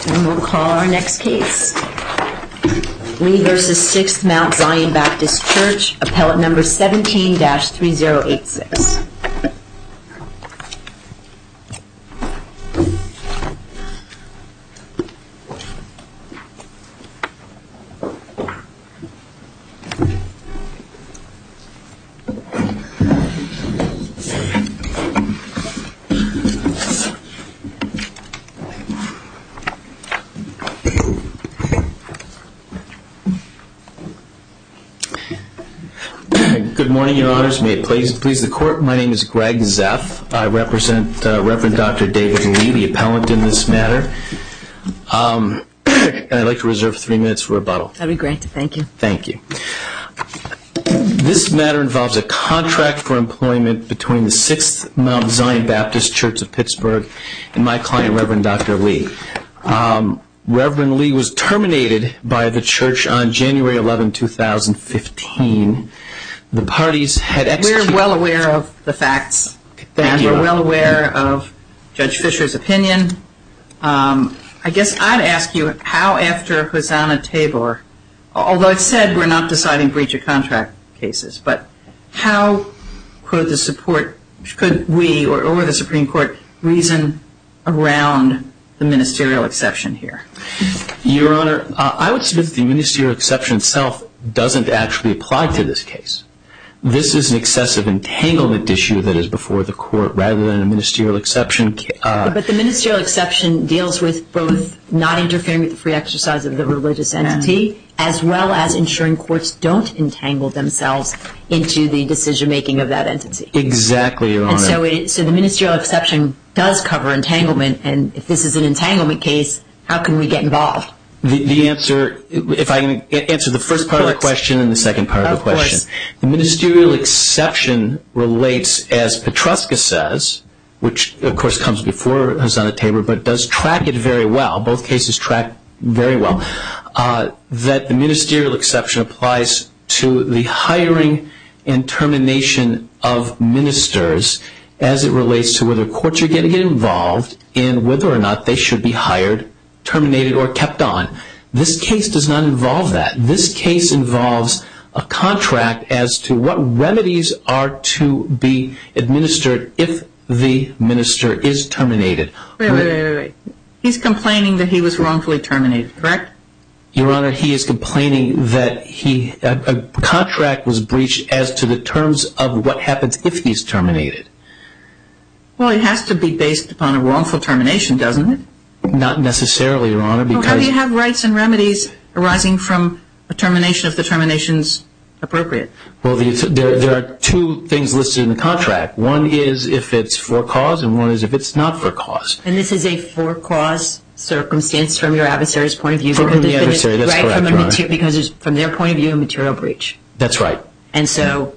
And we'll call our next case. Lee v. 6th Mount Zion Baptist Church, appellate number 17-3086. Good morning, Your Honors. May it please the Court. My name is Greg Zeff. I represent Reverend Dr. David Lee, the appellant in this matter. And I'd like to reserve 3 minutes for rebuttal. That'd be great. Thank you. Thank you. This matter involves a contract for employment between the 6th Mount Zion Baptist Church of Pittsburgh and my client, Reverend Dr. Lee. Reverend Lee was terminated by the church on January 11, 2015. The parties had executed... We're well aware of the facts. Thank you. We're well aware of Judge Fisher's opinion. I guess I'd ask you how after Hosanna Tabor, although it said we're not deciding breach of contract cases, but how could we or the Supreme Court reason around the ministerial exception here? Your Honor, I would submit that the ministerial exception itself doesn't actually apply to this case. This is an excessive entanglement issue that is before the Court rather than a ministerial exception. But the ministerial exception deals with both not interfering with the free exercise of the religious entity as well as ensuring courts don't entangle themselves into the decision-making of that entity. Exactly, Your Honor. And so the ministerial exception does cover entanglement, and if this is an entanglement case, how can we get involved? The answer, if I can answer the first part of the question and the second part of the question. The ministerial exception relates, as Petruska says, which of course comes before Hosanna Tabor, but does track it very well. Both cases track very well. That the ministerial exception applies to the hiring and termination of ministers as it relates to whether courts are going to get involved in whether or not they should be hired, terminated, or kept on. This case does not involve that. This case involves a contract as to what remedies are to be administered if the minister is terminated. Wait. He's complaining that he was wrongfully terminated, correct? Your Honor, he is complaining that a contract was breached as to the terms of what happens if he's terminated. Well, it has to be based upon a wrongful termination, doesn't it? Not necessarily, Your Honor, because... Well, how do you have rights and remedies arising from a termination if the termination's appropriate? Well, there are two things listed in the contract. One is if it's for cause, and one is if it's not for cause. And this is a for-cause circumstance from your adversary's point of view? From the adversary, that's correct, Your Honor. Because there's, from their point of view, a material breach. That's right. And so,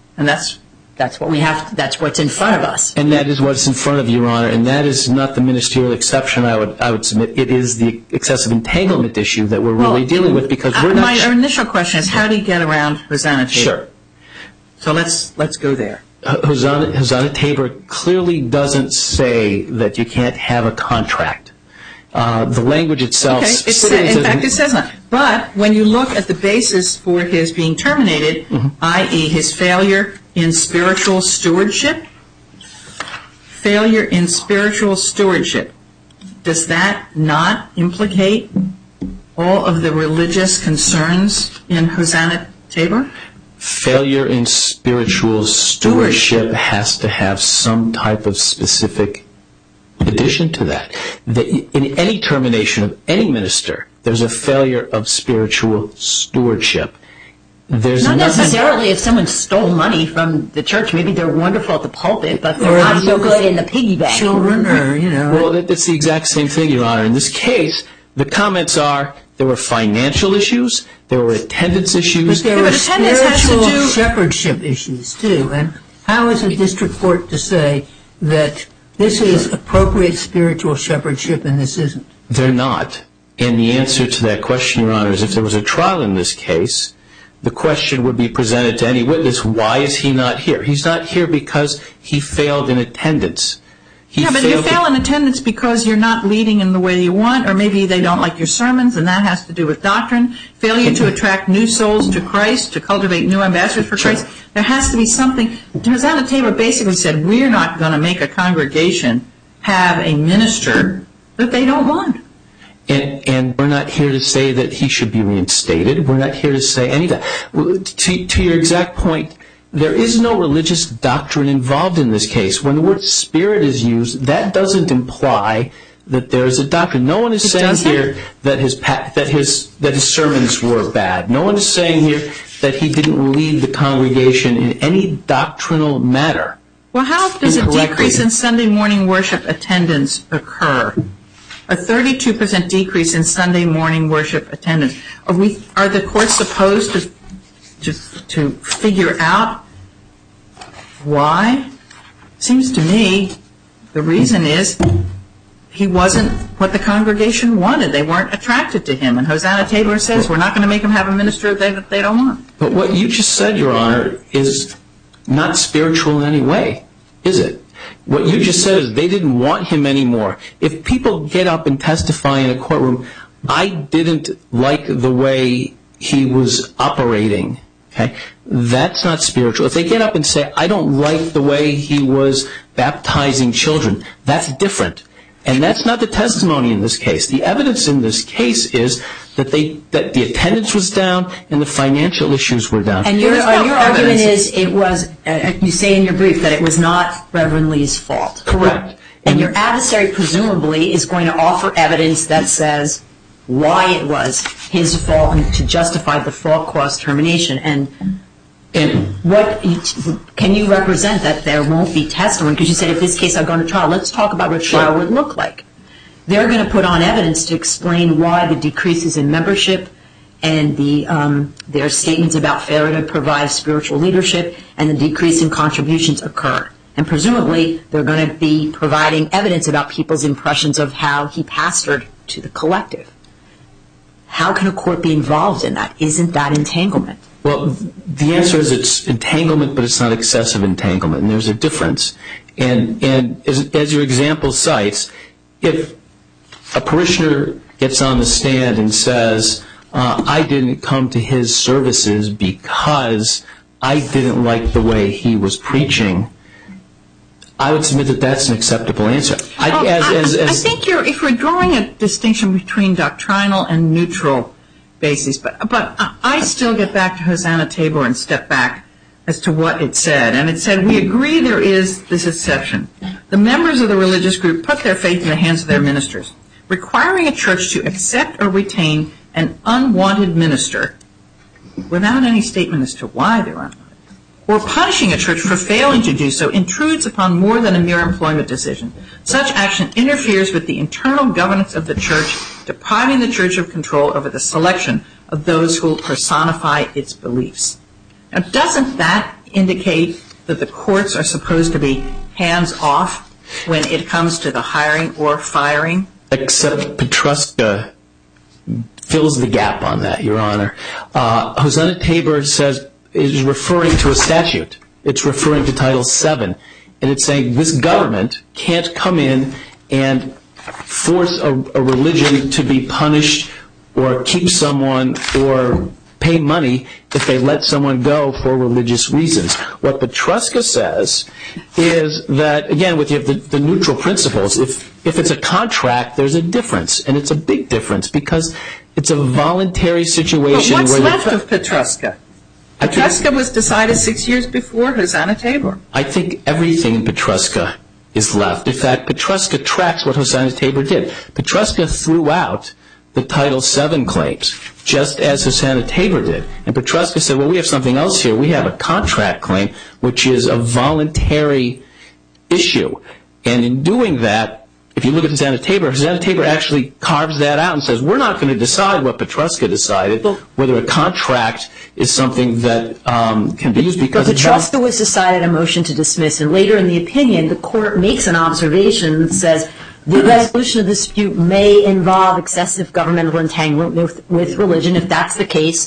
that's what we have, that's what's in front of us. And that is what's in front of you, Your Honor, and that is not the ministerial exception I would submit. It is the excessive entanglement issue that we're really dealing with because we're not... My initial question is how do you get around Hosanna Tabor? Sure. So let's go there. Hosanna Tabor clearly doesn't say that you can't have a contract. The language itself... Okay, in fact, it says not. But when you look at the basis for his being terminated, i.e. his failure in spiritual stewardship, does that not implicate all of the religious concerns in Hosanna Tabor? Failure in spiritual stewardship has to have some type of specific addition to that. In any termination of any minister, there's a failure of spiritual stewardship. Not necessarily if someone stole money from the church. Maybe they're wonderful at the pulpit, but they're not so good in the piggy bank. Children or, Well, it's the exact same thing, Your Honor. In this case, the comments are there were financial issues, there were attendance issues. But there were spiritual shepherdship issues, too. And how is a district court to say that this is appropriate spiritual shepherdship and this isn't? They're not. And the answer to that question, Your Honor, is if there was a trial in this case, the question would be presented to any witness, why is he not here? He's not here because he failed in attendance. But you fail in attendance because you're not leading in the way you want, or maybe they don't like your sermons, and that has to do with doctrine. Failure to attract new souls to Christ, to cultivate new ambassadors for Christ. There has to be something. Hosanna Tabor basically said, we're not going to make a congregation have a minister that they don't want. And we're not here to say that he should be reinstated. We're not here to say any of that. To your exact point, there is no religious doctrine involved in this case. When the word spirit is used, that doesn't imply that there is a doctrine. No one is saying here that his sermons were bad. No one is saying here that he didn't lead the congregation in any doctrinal matter. Well, how does a decrease in Sunday morning worship attendance occur? A 32% decrease in Sunday morning worship attendance. Are the courts supposed to figure out why? Seems to me the reason is he wasn't what the congregation wanted. They weren't attracted to him. And Hosanna Tabor says we're not going to make him have a minister that they don't want. But what you just said, Your Honor, is not spiritual in any way, is it? What you just said is they didn't want him anymore. If people get up and testify in a courtroom, I didn't like the way he was operating, okay, that's not spiritual. If they get up and say, I don't like the way he was baptizing children, that's different. And that's not the testimony in this case. The evidence in this case is that the attendance was down and the financial issues were down. And your argument is it was, you say in your brief, that it was not Reverend Lee's fault. Correct. And your adversary presumably is going to offer evidence that says why it was his fault and to justify the fault cause termination. And what can you represent that there won't be testimony? Because you said if this case had gone to trial, let's talk about what trial would look like. They're going to put on evidence to explain why the decreases in membership and their statements about failure to provide spiritual leadership and the decrease in contributions occurred. And presumably they're going to be providing evidence about people's impressions of how he pastored to the collective. How can a court be involved in that? Isn't that entanglement? Well, the answer is it's entanglement, but it's not excessive entanglement, and there's a difference. And as your example cites, if a parishioner gets on the stand and says, I didn't come to his services because I didn't like the way he was preaching, I would submit that that's an acceptable answer. I think if we're drawing a distinction between doctrinal and neutral basis, but I still get back to Hosanna Tabor and step back as to what it said. And it said, we agree there is this exception. The members of the religious group put their faith in the hands of their ministers. Requiring a church to accept or retain an unwanted minister without any statement as to why they're unwanted, or punishing a church for failing to do so intrudes upon more than a mere employment decision. Such action interferes with the internal governance of the church, depriving the church of control over the selection of those who will personify its beliefs. Now, doesn't that indicate that the courts are supposed to be hands-off when it comes to the hiring or firing? Except Petruska fills the gap on that, Your Honor. Hosanna Tabor is referring to a statute. It's referring to Title VII. And it's saying this government can't come in and force a religion to be punished or keep someone or pay money if they let someone go for religious reasons. What Petruska says is that, again, with the neutral principles, if it's a contract, there's a difference. And it's a big difference because it's a voluntary situation. But what's left of Petruska? Petruska was decided 6 years before Hosanna Tabor. I think everything in Petruska is left. In fact, Petruska tracks what Hosanna Tabor did. Petruska threw out the Title VII claims, just as Hosanna Tabor did. And Petruska said, well, we have something else here. We have a contract claim, which is a voluntary issue. And in doing that, if you look at Hosanna Tabor actually carves that out and says, we're not going to decide what Petruska decided, whether a contract is something that can be used because But Petruska was decided a motion to dismiss, and later in the opinion, the court makes an observation that says, the resolution of the dispute may involve excessive governmental entanglement with religion. If that's the case,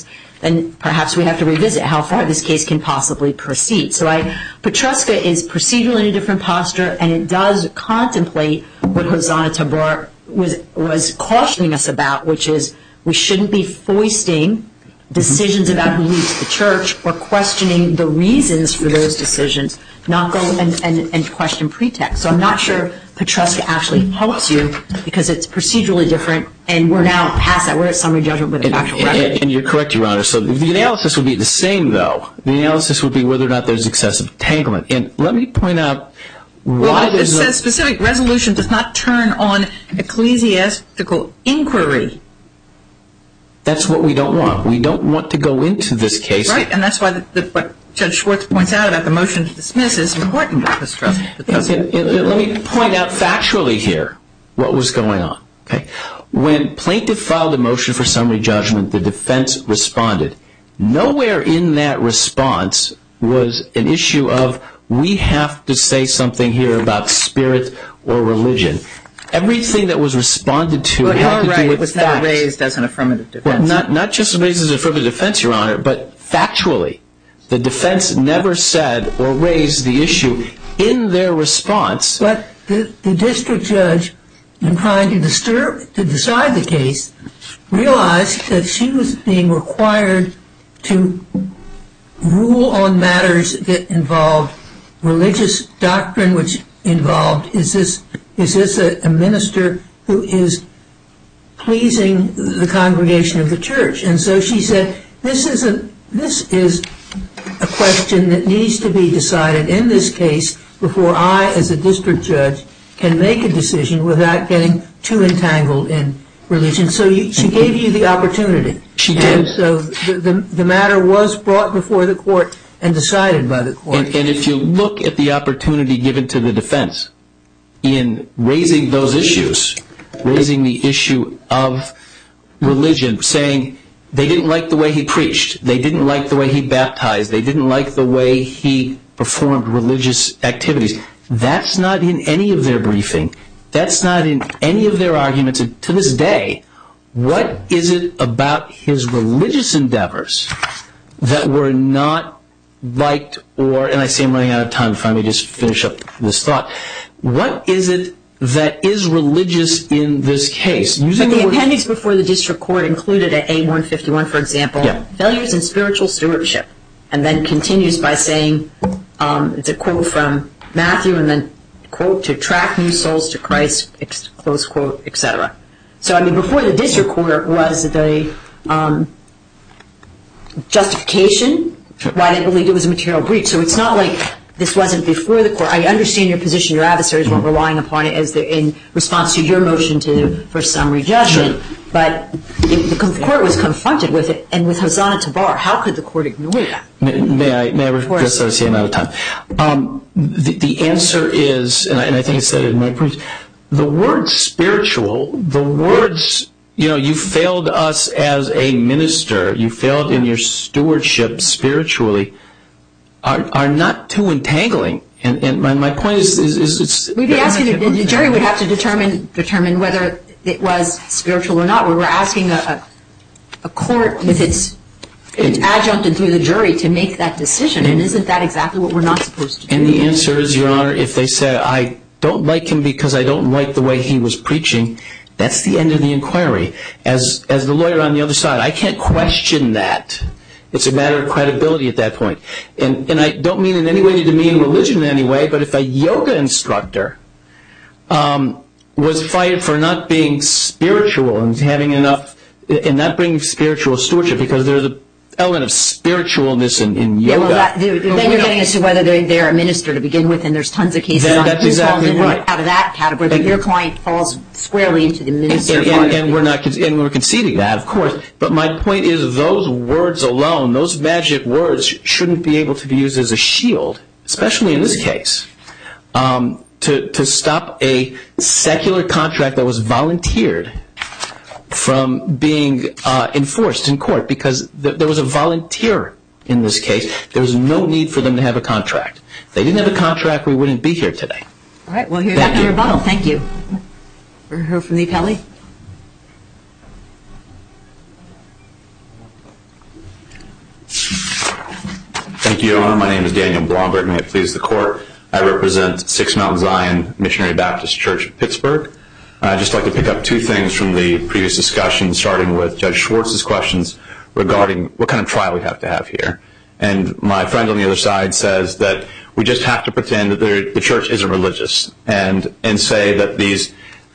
then perhaps we have to revisit how far this case can possibly proceed. So Petruska is procedurally in a different posture, and it does contemplate what Hosanna Tabor was cautioning us about, which is we shouldn't be foisting decisions about who leads the church or questioning the reasons for those decisions, not go and question pretext. So I'm not sure Petruska actually helps you because it's procedurally different, and we're now past that. We're at summary judgment with a factual record. And you're correct, Your Honor. So the analysis would be the same, though. The analysis would be whether or not there's excessive entanglement. And let me point out why it says specific resolution does not turn on ecclesiastical inquiry. That's what we don't want. We don't want to go into this case. Right, and that's why what Judge Schwartz points out about the motion to dismiss is important with this trust. Let me point out factually here what was going on. Okay, when plaintiff filed a motion for summary judgment, the defense responded. Nowhere in that response was an issue of we have to say something here about spirit or religion. Everything that was responded to had to do with it was facts. not raised as an affirmative defense. Well, not just raised as an affirmative defense, Your Honor, but factually. The defense never said or raised the issue in their response. But the district judge, in trying to decide the case, realized that she was being required to rule on matters that involved religious doctrine, which involved is this a minister who is pleasing the congregation of the church? And so she said, this is a question that needs to be decided in this case before I, as a district judge, can make a decision without getting too entangled in religion. So she gave you the opportunity. She did. And so the matter was brought before the court and decided by the court. And if you look at the opportunity given to the defense in raising those issues, raising the issue of religion, saying they didn't like the way he preached, they didn't like the way he baptized, they didn't like the way he performed religious activities, that's not in any of their briefing. That's not in any of their arguments. And to this day, what is it about his religious endeavors that were not liked or, and I say I'm running out of time, if I may just finish up this thought, what is it that is religious in this case? But the appendix before the district court included at A151, for example, failures in spiritual stewardship, and then continues by saying, it's a quote from Matthew, and then quote, to track new souls to Christ, close quote, etc. So, I mean, before the district court was the justification why they believed it was a material breach. So it's not like this wasn't before the court. I understand your position. Your adversaries weren't relying upon it as in response to your motion for summary judgment. But the court was confronted with it, and with Hosanna Tabor, how could the court ignore that? May I just say I'm out of time? The answer is, and I think I said it in my brief, the word spiritual, the words, you failed us as a minister, you failed in your stewardship spiritually, are not too entangling. And my point is we'd be asking, the jury would have to determine whether it was spiritual or not. We were asking a court with its adjunct and through the jury to make that decision, and isn't that exactly what we're not supposed to do? And the answer is, Your Honor, if they say, I don't like him because I don't like the way he was preaching, that's the end of the inquiry. As the lawyer on the other side, I can't question that. It's a matter of credibility at that point. And I don't mean in any way to demean religion in any way, but if a yoga instructor was fired for not being spiritual and having enough, and not bringing spiritual stewardship, because there's an element of spiritualness in yoga. Then you're getting us to whether they're a minister to begin with, and there's tons of cases on that's who exactly falls right. out of that category, but your client falls squarely into the minister part. And we're conceding that, of course. But my point is, those words alone, those magic words, shouldn't be able to be used as a shield, especially in this case, to stop a secular contract that was volunteered from being enforced in court, because there was a volunteer in this case. There was no need for them to have a contract. If they didn't have a contract, we wouldn't be here today. All right, well, here's that rebuttal. Thank you. We'll hear from the appellee. Thank you, Your Honor. My name is Daniel Blomberg. May it please the Court. I represent Six Mount Zion Missionary Baptist Church of Pittsburgh. I'd just like to pick up two things from the previous discussion, starting with Judge Schwartz's questions regarding what kind of trial we have to have here. And my friend on the other side says that we just have to pretend that the church isn't religious and say that these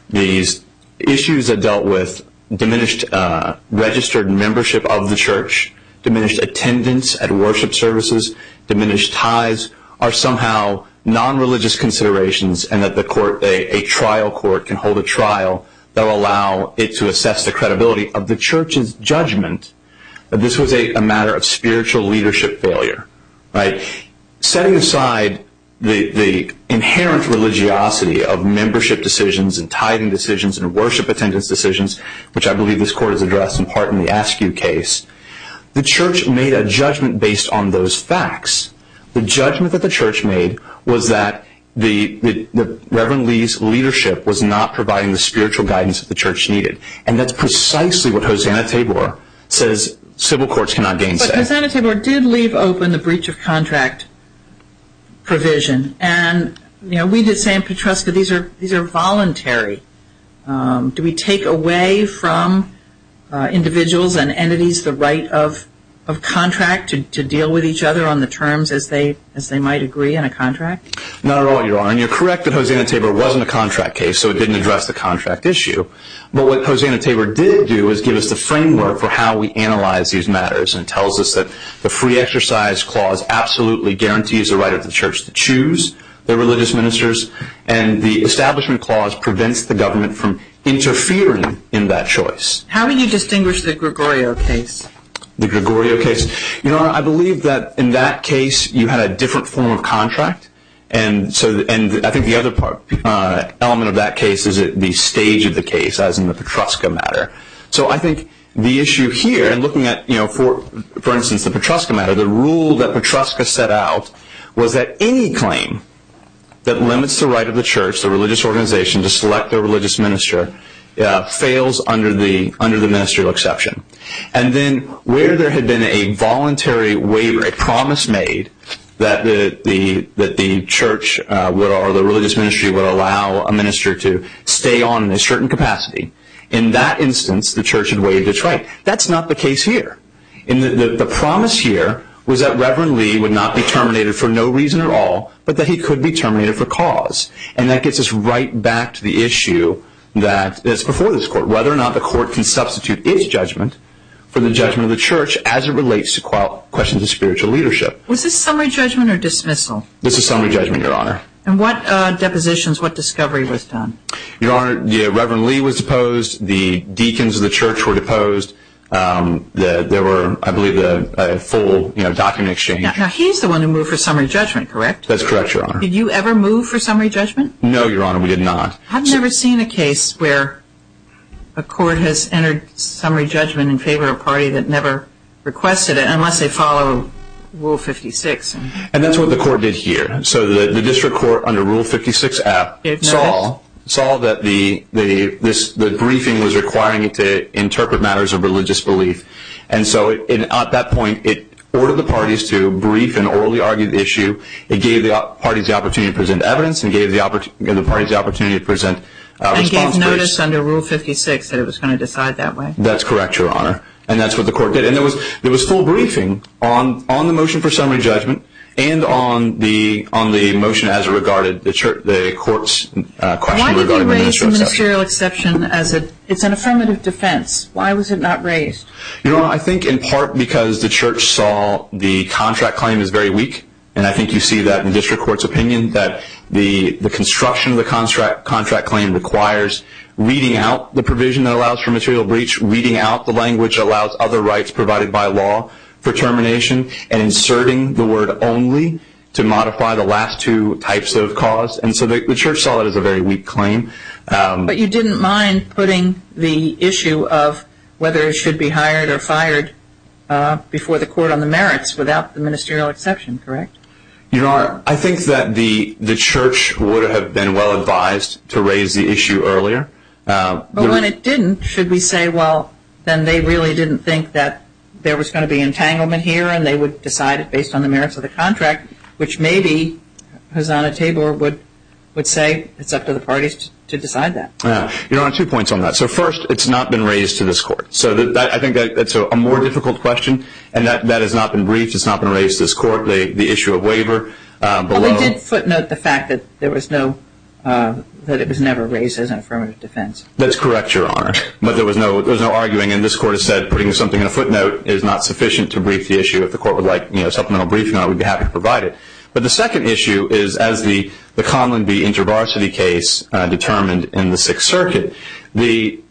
issues that dealt with diminished registered membership of the church, diminished attendance at worship services, diminished tithes are somehow non-religious considerations, and that the court, a trial court, can hold a trial that will allow it to assess the credibility of the church's judgment that this was a matter of spiritual leadership failure. Right? Setting aside the inherent religiosity of membership decisions and tithing decisions and worship attendance decisions, which I believe this court has addressed in part in the Askew case, the church made a judgment based on those facts. The judgment that the church made was that the Reverend Lee's leadership was not providing the spiritual guidance that the church needed. And that's precisely what Hosanna Tabor says civil courts cannot gainsay. But Hosanna Tabor did leave open the breach of contract provision. And, we did say in Petruska, these are voluntary. Do we take away from individuals and entities the right of contract to deal with each other on the terms as they might agree in a contract? Not at all, Your Honor. And you're correct that Hosanna Tabor wasn't a contract case, so it didn't address the contract issue. But what Hosanna Tabor did do is give us the framework for how we analyze these matters, and tells us that the free exercise clause absolutely guarantees the right of the church to choose their religious ministers, and the establishment clause prevents the government from interfering in that choice. How do you distinguish the Gregorio case? The Gregorio case? Your Honor, I believe that in that case you had a different form of contract, and I think the other element of that case is the stage of the case, as in the Petruska matter. So I think the issue here, and looking at, for instance, the Petruska matter, the rule that Petruska set out was that any claim that limits the right of the church, the religious organization, to select their religious minister fails under the ministerial exception. And then where there had been a voluntary waiver, a promise made that the church or the religious ministry would allow a minister to stay on in a certain capacity, in that instance the church had waived its right. That's not the case here. The promise here was that Reverend Lee would not be terminated for no reason at all, but that he could be terminated for cause. And that gets us right back to the issue that's before this court, whether or not the court can substitute its judgment for the judgment of the church as it relates to questions of spiritual leadership. Was this summary judgment or dismissal? This is summary judgment, Your Honor. And what depositions, what discovery was done? Your Honor, Reverend Lee was deposed. The deacons of the church were deposed. There were, I believe, a full document exchange. Now, he's the one who moved for summary judgment, correct? That's correct, Your Honor. Did you ever move for summary judgment? No, Your Honor, we did not. I've never seen a case where a court has entered summary judgment in favor of a party that never requested it, unless they follow Rule 56. And that's what the court did here. So the district court under Rule 56F saw that the briefing was requiring it to interpret matters of religious belief. And so at that point, it ordered the parties to brief and orally argue the issue. It gave the parties the opportunity to present evidence, and gave the parties the opportunity to present response briefs. And gave notice under Rule 56 that it was going to decide that way? That's correct, Your Honor. And that's what the court did. And there was full briefing on the motion for summary judgment and on the motion as it regarded the court's question regarding the ministerial exception. Why did you raise the ministerial exception as it's an affirmative defense? Why was it not raised? Your Honor, I think in part because the church saw the contract claim as very weak. And I think you see that in the district court's opinion, that the construction of the contract claim requires reading out the provision that allows for material breach, reading out the language that allows other rights provided by law for termination, and inserting the word only to modify the last two types of cause. And so the church saw it as a very weak claim. But you didn't mind putting the issue of whether it should be hired or fired before the court on the merits without the ministerial exception, correct? Your Honor, I think that the church would have been well advised to raise the issue earlier. But when it didn't, should we say, well, then they really didn't think that there was going to be entanglement here and they would decide it based on the merits of the contract, which maybe Hosanna Tabor would say it's up to the parties to decide that. You're on 2 points on that. So first, it's not been raised to this court. So I think that's a more difficult question, and that has not been briefed. It's not been raised to this court, the issue of waiver. Well, they did footnote the fact that there was no that it was never raised as an affirmative defense. That's correct, Your Honor. But there was no arguing, and this court has said putting something in a footnote is not sufficient to brief the issue. If the court would like supplemental briefing on it, we'd be happy to provide it. But the second issue is, as the Conlon v. InterVarsity case determined in the Sixth Circuit, the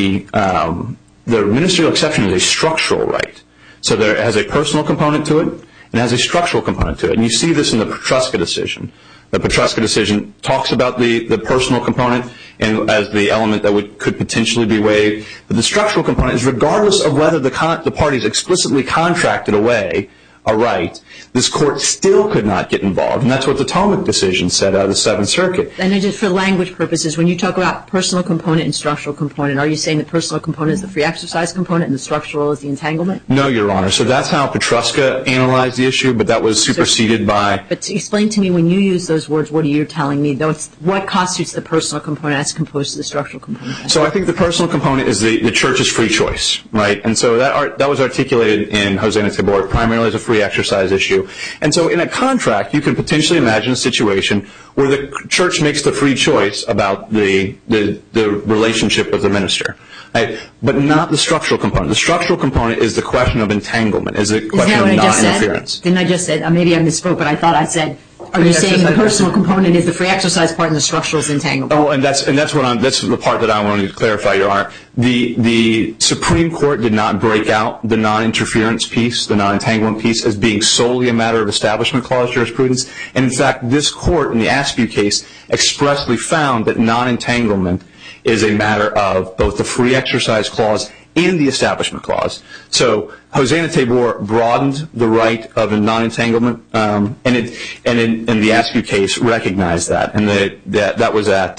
ministerial exception is a structural right. So there has a personal component to it, and it has a structural component to it. And you see this in the Petruska decision. The Petruska decision talks about the personal component and as the element that could potentially be waived. But the structural component is regardless of whether the parties explicitly contracted away a right, this court still could not get involved. And that's what the Tomic decision said out of the Seventh Circuit. And just for language purposes, when you talk about personal component and structural component, are you saying the personal component is the free exercise component and the structural is the entanglement? No, Your Honor. So that's how Petruska analyzed the issue, but that was superseded by... But explain to me, when you use those words, what are you telling me? What constitutes the personal component as opposed to the structural component? So I think the personal component is the church's free choice, right? And so that was articulated in Hosanna Tabor primarily as a free exercise issue. And so in a contract, you can potentially imagine a situation where the church makes the free choice about the relationship with the minister, right? But not the structural component. The structural component is the question of entanglement, is the question of non-interference. Didn't I just say, maybe I misspoke, but I thought I said, are you saying the personal component is the free exercise part and the structural is entanglement? Oh, and that's the part that I wanted to clarify, Your Honor. The Supreme Court did not break out the non-interference piece, the non-entanglement piece, as being solely a matter of Establishment Clause jurisprudence. And in fact, this court in the Askew case expressly found that non-entanglement is a matter of both the free exercise clause and the Establishment Clause. So Hosanna Tabor broadened the right of a non-entanglement, and in the Askew case recognized that. And that was at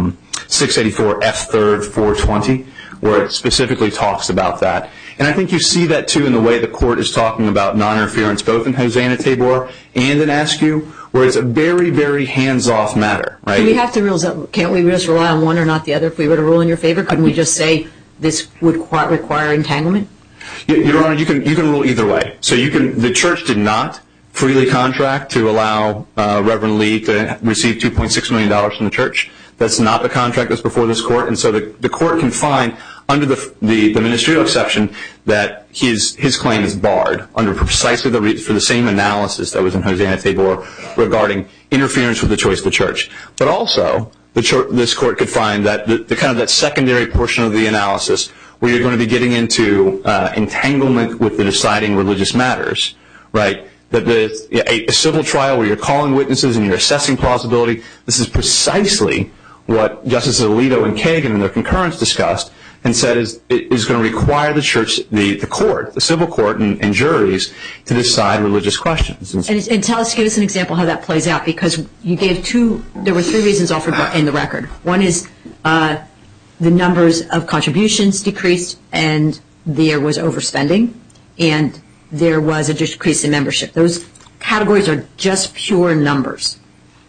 684 F. 3rd 420, where it specifically talks about that. And I think you see that, too, in the way the court is talking about non-interference, both in Hosanna Tabor and in Askew, where it's a very, very hands-off matter, right? Can't we just rely on one or not the other? If we were to rule in your favor, couldn't we just say this would require entanglement? Your Honor, you can rule either way. So the church did not freely contract to allow Reverend Lee to receive $2.6 million from the church. That's not the contract that's before this court. And so the court can find under the ministerial exception that his claim is barred under precisely for the same analysis that was in Hosanna Tabor regarding interference with the choice of the church. But also, this court could find that the kind of that secondary portion of the analysis where you're going to be getting into entanglement with the deciding religious matters, right? That a civil trial where you're calling witnesses and you're assessing plausibility, this is precisely what Justices Alito and Kagan in their concurrence discussed and said is going to require the church, the court, the civil court and juries to decide religious questions. And give us an example how that plays out, because you gave there were three reasons offered in the record. One is the numbers of contributions decreased and there was overspending and there was a decrease in membership. Those categories are just pure numbers.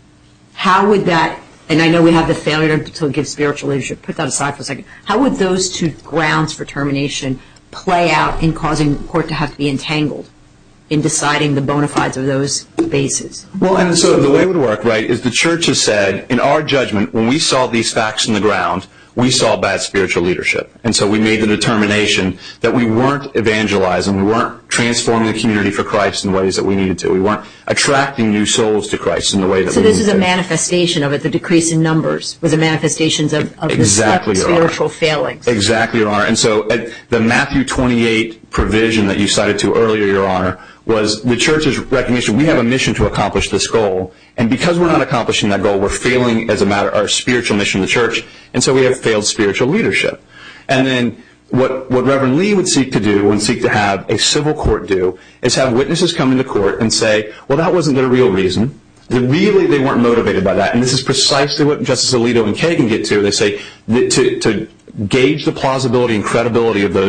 How would that, and I know we have the failure to give spiritual leadership, put that aside for a second. How would those two grounds for termination play out in causing the court to have to be entangled in deciding the bona fides of those bases? Well, and so the way it would work, right, is the church has said, in our judgment, when we saw these facts in the ground, we saw bad spiritual leadership. And so we made the determination that we weren't evangelizing, we weren't transforming the community for Christ in ways that we needed to. We weren't attracting new souls to Christ in the way that we needed to. So this is a manifestation of it, the decrease in numbers was a manifestation of exactly, the spiritual failings. Exactly, Your Honor. And so the Matthew 28 provision that you cited to earlier, Your Honor, was the church's recognition, we have a mission to accomplish this goal, and because we're not accomplishing that goal, we're failing as a matter of our spiritual mission of the church, and so we have failed spiritual leadership. And then what Reverend Lee would seek to do and seek to have a civil court do is have witnesses come into court and say, well, that wasn't their real reason. Really, they weren't motivated by that, and this is precisely what Justice Alito and Kagan get to. They say to gauge the plausibility and credibility of those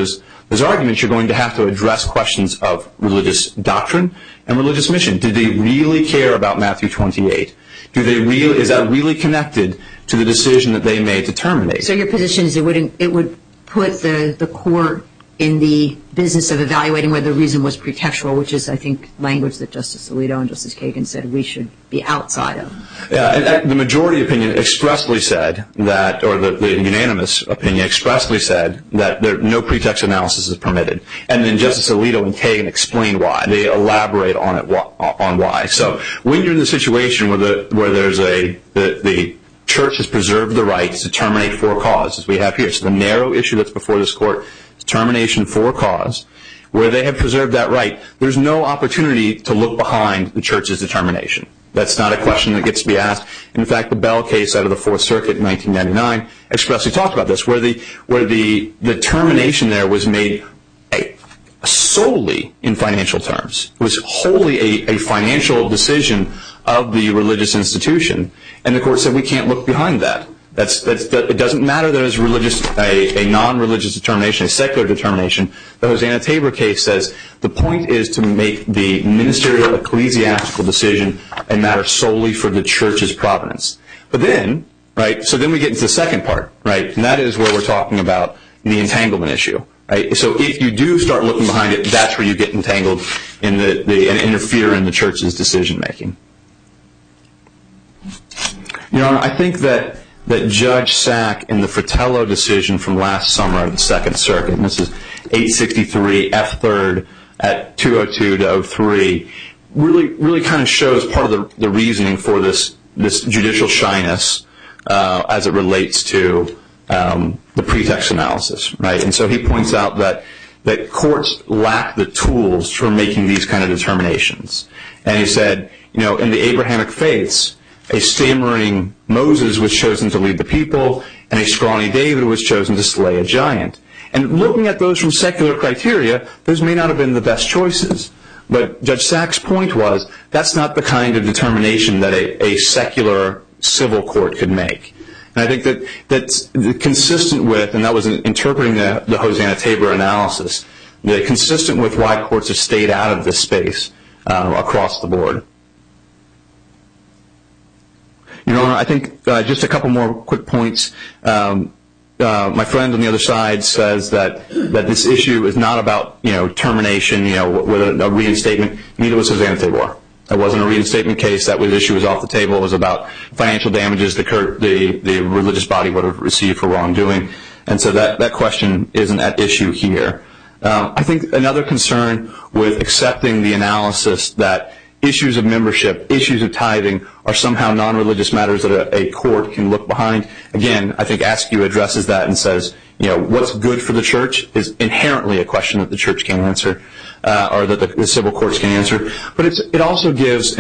those arguments, you're going to have to address questions of religious doctrine and religious mission. Did they really care about Matthew 28? Is that really connected to the decision that they made to terminate? So your position is it would put the court in the business of evaluating whether the reason was pretextual, which is, I think, language that Justice Alito and Justice Kagan said we should be outside of. Yeah, the majority opinion expressly said that, or the unanimous opinion expressly said that no pretext analysis is permitted. And then Justice Alito and Kagan explained why. They elaborate on it, on why. So when you're in the situation where the church has preserved the right to terminate for cause, as we have here, so the narrow issue that's before this court, termination for cause, where they have preserved that right, there's no opportunity to look behind the church's determination. That's not a question that gets to be asked. In fact, the Bell case out of the Fourth Circuit in 1999 expressly talked about this, where the termination there was made solely in financial terms. It was wholly a financial decision of the religious institution, and the court said we can't look behind that. It doesn't matter that it's a non-religious determination, a secular determination. The Hosanna Tabor case says the point is to make the ministerial ecclesiastical decision a matter solely for the church's providence. But then, right, so then we get into the second part, right, and that is where we're talking about the entanglement issue. Right? So if you do start looking behind it, that's where you get entangled in and interfere in the church's decision making. Your Honor, I think that Judge Sack in the Fratello decision from last summer of the Second Circuit, and this is 863 F3rd at 202-03, really kind of shows part of the reasoning for this judicial shyness as it relates to the pretext analysis, right? And so he points out that courts lack the tools for making these kind of determinations. And he said, in the Abrahamic faiths, a stammering Moses was chosen to lead the people, and a scrawny David was chosen to slay a giant. And looking at those from secular criteria, those may not have been the best choices. But Judge Sack's point was that's not the kind of determination that a secular civil court could make. And I think that's consistent with, and that was interpreting the Hosanna Tabor analysis, consistent with why courts have stayed out of this space across the board. Your Honor, I think just a couple more quick points. My friend on the other side says that this issue is not about termination, with a reinstatement. Neither was Hosanna Tabor. It wasn't a reinstatement case. That issue was off the table. It was about financial damages the religious body would have received for wrongdoing. And so that question isn't at issue here. I think another concern with accepting the analysis that issues of membership, issues of tithing are somehow non-religious matters that a court can look behind. Again, I think Askew addresses that and says, what's good for the church is inherently a question that the church can answer, or that the civil courts can answer. But it also gives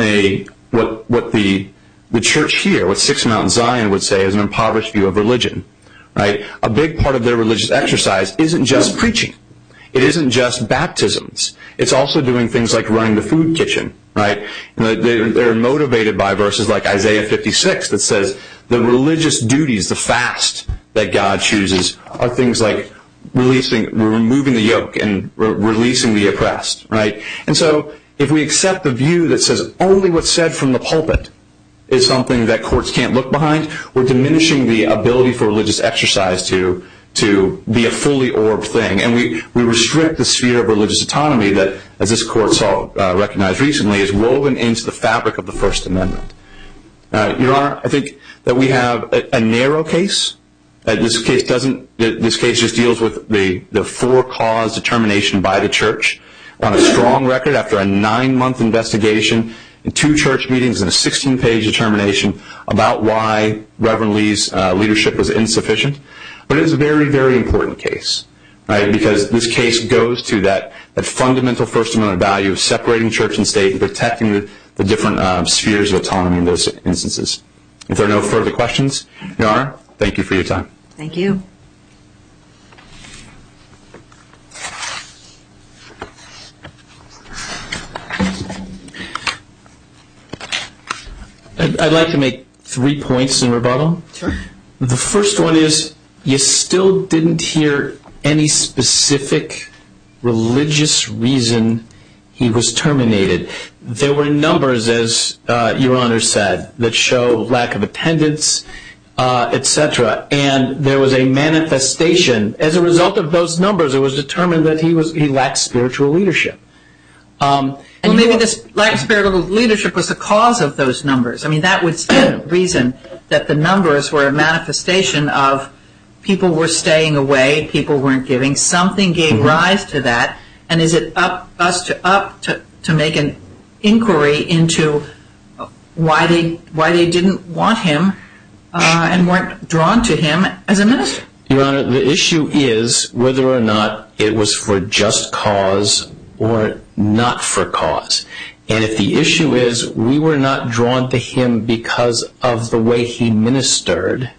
what the church here, what Six Mount Zion would say is an impoverished view of religion. Right? A big part of their religious exercise isn't just preaching. It isn't just baptisms. It's also doing things like running the food kitchen, right? And they're motivated by verses like Isaiah 56 that says the religious duties, the fast that God chooses, are things like removing the yoke and releasing the oppressed, right? And so if we accept the view that says only what's said from the pulpit is something that courts can't look behind, we're diminishing the ability for religious exercise to be a fully orbed thing. And we restrict the sphere of religious autonomy that, as this court saw recognized recently, is woven into the fabric of the First Amendment. Your Honor, I think that we have a narrow case. This case just deals with the for-cause determination by the church on a strong record after a 9-month investigation and 2 church meetings and a 16-page determination about why Reverend Lee's leadership was insufficient. But it is a very, very important case, right? Because this case goes to that fundamental First Amendment value of separating church and state and protecting the different spheres of autonomy in those instances. If there are no further questions, Your Honor, thank you for your time. Thank you. I'd like to make 3 points in rebuttal. Sure. The first one is you still didn't hear any specific religious reason he was terminated. There were numbers, as Your Honor said, that show lack of attendance, etc. And there was a manifestation. As a result of those numbers, it was determined that he lacked spiritual leadership. Well, maybe this lack of spiritual leadership was the cause of those numbers. I mean, that would stand to reason that the numbers were a manifestation of people were staying away, people weren't giving. Something gave rise to that. And is it up to make an inquiry into why they didn't want him and weren't drawn to him as a minister? Your Honor, the issue is whether or not it was for just cause or not for cause. And if the issue is we were not drawn to him because of the way he ministered,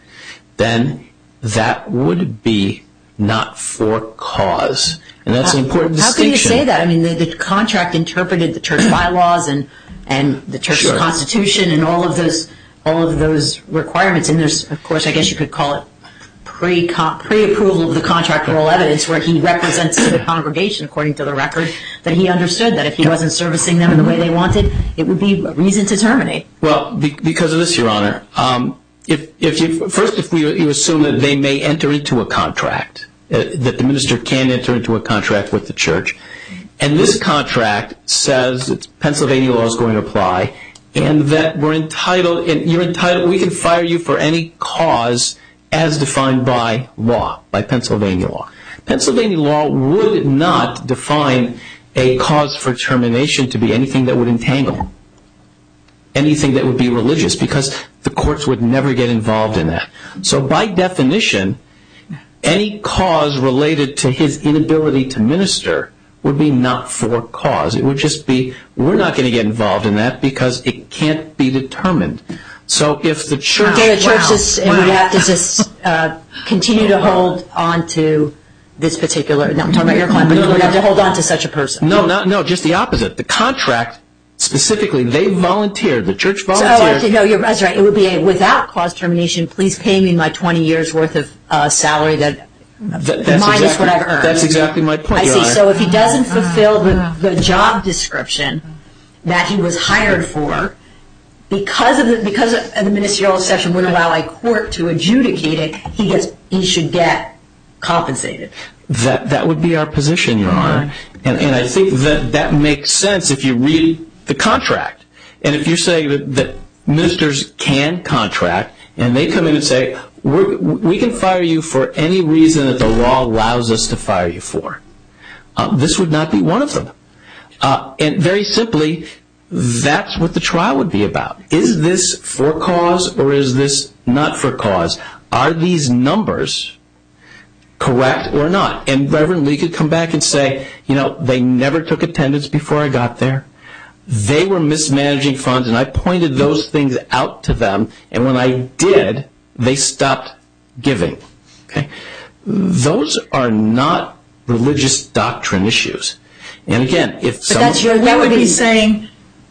then that would be not for cause. And that's an important distinction. How can you say that? I mean, the contract interpreted the church bylaws and the church's constitution and all of those requirements. And there's, of course, I guess you could call it pre-approval of the contract rule evidence, where he represents to the congregation, according to the record, that he understood that if he wasn't servicing them in the way they wanted, it would be a reason to terminate. Well, because of this, Your Honor, if you assume that they may enter into a contract, that the minister can enter into a contract with the church, and this contract says that Pennsylvania law is going to apply, and that you're entitled, we can fire you for any cause as defined by law, by Pennsylvania law. Pennsylvania law would not define a cause for termination to be anything that would entangle, anything that would be religious, because the courts would never get involved in that. So by definition, any cause related to his inability to minister would be not for cause. It would just be, we're not going to get involved in that because it can't be determined. So if the church... would have to just continue to hold on to this particular... No, I'm talking about your client, but you would have to hold on to such a person. No, just the opposite. The contract, specifically, they volunteered. The church volunteered. That's right. It would be a without cause termination, please pay me my 20 years worth of salary minus what I've earned. That's exactly my point, Your Honor. So if he doesn't fulfill the job description that he was hired for, because of the ministerial exception wouldn't allow a court to adjudicate it, he should get compensated. That would be our position, Your Honor. And I think that makes sense if you read the contract. And if you say that ministers can contract, and they come in and say, we can fire you for any reason that the law allows us to fire you for, this would not be one of them. And very simply, that's what the trial would be about. Is this for cause or is this not for cause? Are these numbers correct or not? And Reverend Lee could come back and say, they never took attendance before I got there. They were mismanaging funds, and I pointed those things out to them, and when I did, they stopped giving. Okay? Those are not religious doctrine issues. And again, if someone... That would be saying,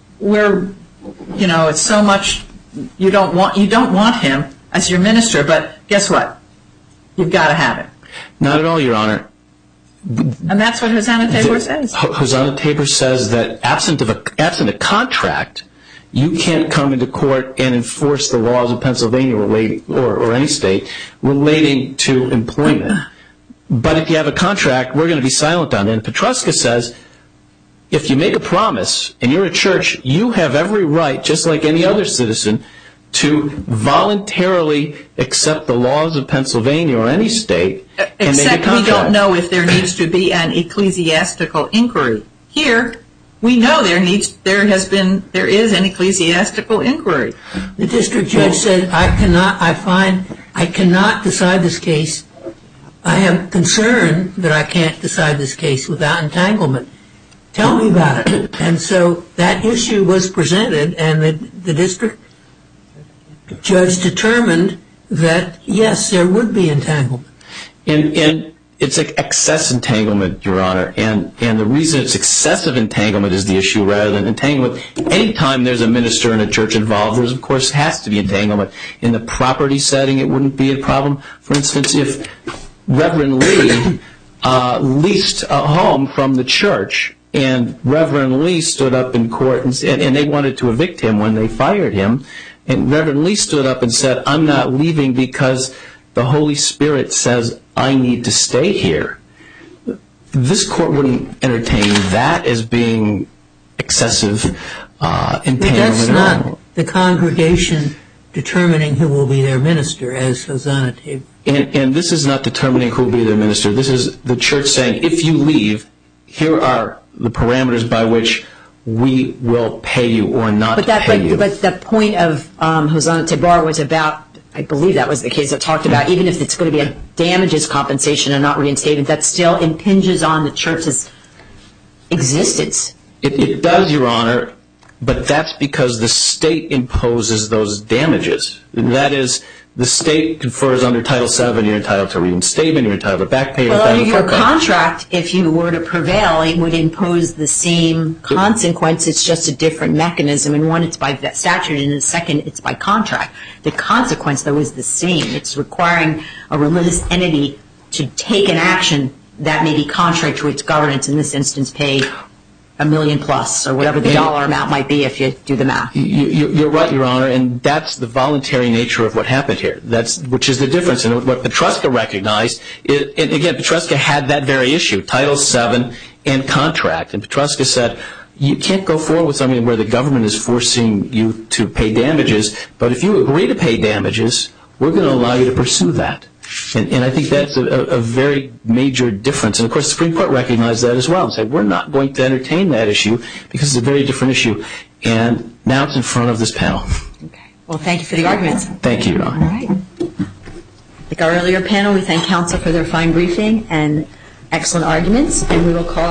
it's so much, you don't want him as your minister, but guess what? You've got to have it. Not at all, Your Honor. And that's what Hosanna Tabor says. Hosanna Tabor says that absent a contract, you can't come into court and enforce the laws of Pennsylvania or any state relating to employment. But if you have a contract, we're going to be silent on it. And Petruska says, if you make a promise and you're a church, you have every right, just like any other citizen, to voluntarily accept the laws of Pennsylvania or any state and make a contract. Except we don't know if there needs to be an ecclesiastical inquiry. Here, we know there is an ecclesiastical inquiry. The district judge said, I cannot decide this case. I am concerned that I can't decide this case without entanglement. Tell me about it. And so that issue was presented, and the district judge determined that, yes, there would be entanglement. And it's excess entanglement, Your Honor. And the reason it's excessive entanglement is the issue rather than entanglement. Anytime there's a minister in a church involved, there, of course, has to be entanglement. In the property setting, it wouldn't be a problem. For instance, if Reverend Lee leased a home from the church, and Reverend Lee stood up in court, and they wanted to evict him when they fired him, and Reverend Lee stood up and said, I'm not leaving because the Holy Spirit says I need to stay here. This court wouldn't entertain that as being excessive impingement. That's not the congregation determining who will be their minister, as Hosanna Tabor. And this is not determining who will be their minister. This is the church saying, if you leave, here are the parameters by which we will pay you or not pay you. But the point of Hosanna Tabor was about, I believe that was the case that talked about, even if it's going to be a damages compensation and not reinstatement, that still impinges on the church's existence. It does, Your Honor, but that's because the state imposes those damages. That is, the state confers under Title VII, you're entitled to reinstatement, you're entitled to back pay. Well, under your contract, if you were to prevail, it would impose the same consequence. It's just a different mechanism. And one, it's by statute, and the second, it's by contract. The consequence, though, is the same. It's requiring a religious entity to take an action that may be contrary to its governance, in this instance, pay $1 million plus, or whatever the dollar amount might be if you do the math. You're right, Your Honor, and that's the voluntary nature of what happened here. Which is the difference. And what Petruska recognized, and again, Petruska had that very issue, Title VII and contract. And Petruska said, you can't go forward with something where the government is forcing you to pay damages, but if you agree to pay damages, we're going to allow you to pursue that. And I think that's a very major difference. And, of course, the Supreme Court recognized that as well and said, we're not going to entertain that issue because it's a very different issue. And now it's in front of this panel. Okay. Well, thank you for the arguments. Thank you, Your Honor. All right. Like our earlier panel, we thank counsel for their fine briefing and excellent arguments, and we will call